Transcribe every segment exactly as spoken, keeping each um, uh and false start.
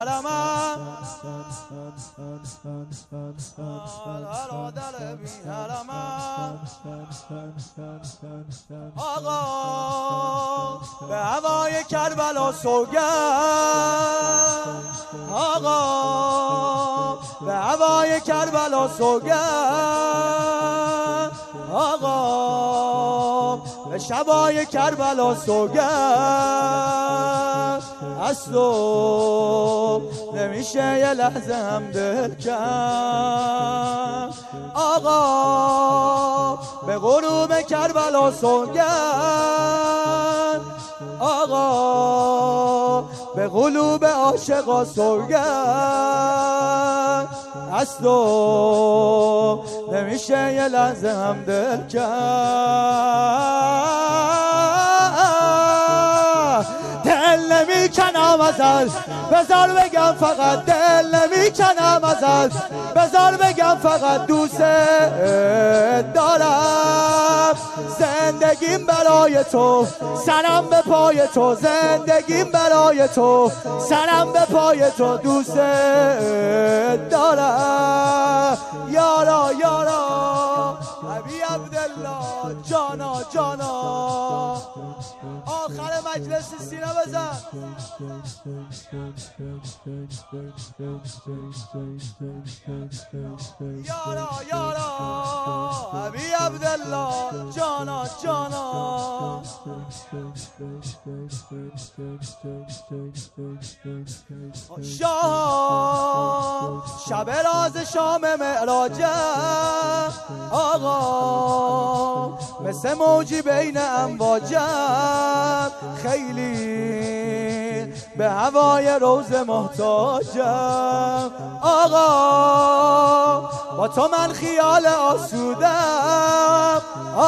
آقا به هوای کربلا سوگند، آقا به هوای کربلا سوگند، آقا به شبای کربلا سوگند. از تو نمیشه یه لحظه هم دل کن، آقا به غروب کربلا سوگند، آقا به قلوب عاشقا سوگند. از تو نمیشه یه لحظه هم دل کن، دل نمیکنم ازت بذار بگم فقط، دل نمیکنم ازت بذار بگم فقط دوست دارم. زندگیم برای تو، سرم به پای تو، زندگیم برای تو، سرم به پای تو، دوست دارم. یارا یارا ابی عبدالله، جانا جانا، آخر مجلس سینه بزن. یارا یارا ابی عبدالله، جانا جانا. شاه شب راز شام معراجم، آقا مثل موجی بین امواجم، خیلی به هوای روز محتاجم، آقا با تو من خیال آسودم،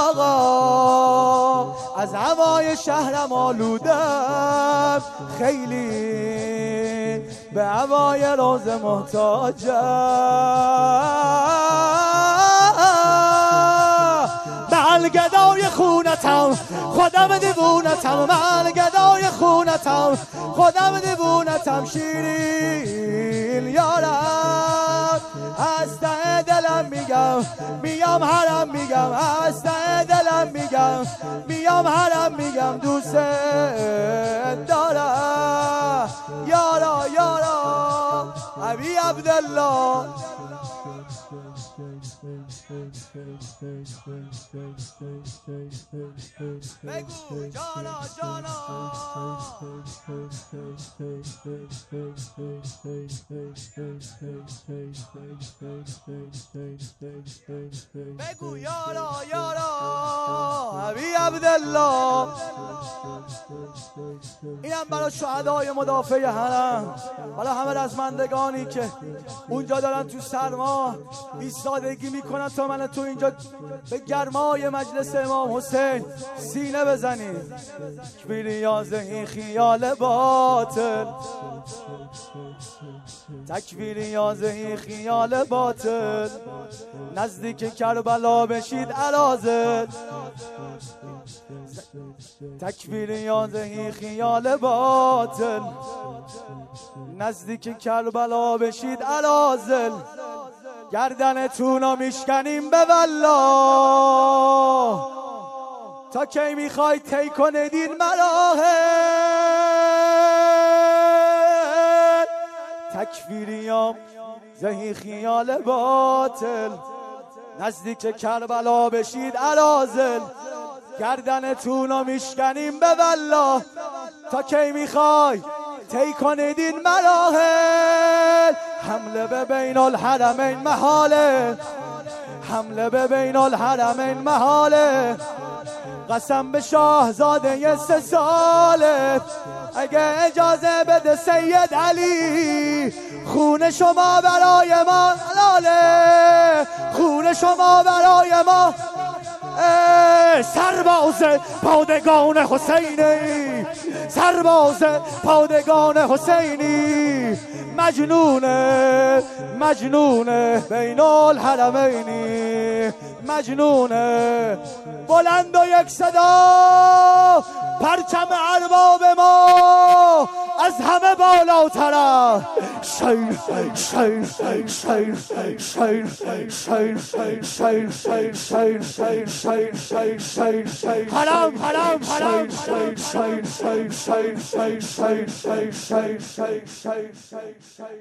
آقا از هوای شهرم آلودم، خیلی به هوای روز محتاجم. من گدای خونتم خودم دیوونتم، من گدای خونتم خودم دیوونتم، شیرین یارم از ته دلم میگم، میام هرم میگم، از ته دلم میگم، میام هرم میگم، دوست دارم. یارا یارا ابی عبدالله، بگو جانا جانا. بگو یارا یارا ابی عبدالله. اینم برای شهدای مدافع حرم، برای همه رزمندگانی که اونجا دارن تو سرما ایستادگی میکنن تا من تو اینجا به گرمای مجلس امام حسین سینه بزنیم. تکبیر یازه این خیال باطل، تکبیر یازه این خیال باطل، نزدیک کربلا بشید الازل. تکبیر یازه این خیال باطل، نزدیک کربلا بشید الازل. گردنتونو میشکنیم به والله، تا کی میخوای طی کنید این مراحل. تکفیریام زهی خیال باطل، نزدیک کربلا بشید الازل. گردنتونو میشکنیم به والله، تا کی میخوای طی کنید این مراحل. حمله به بین الحرمین محاله، حمله به بین الحرمین محاله. قسم به شاهزاده سه ساله، اگه اجازه بده سید علی، خون شما برای ما حلاله، خون شما برای ما. سرباز پادگان حسینی، سرباز پادگان حسینی، مجنونه مجنونه بین الحرمینی، مجنونه. بلند و یک صدا پرچم ارباب ما از همه بالاتره. شیر شیر شیر شیر شیر شیر شیر شیر شیر شیر شیر شیر شیر شیر حرام حرام حرام شیر شیر شیر شیر شیر شیر شیر شیر شیر شیر شیر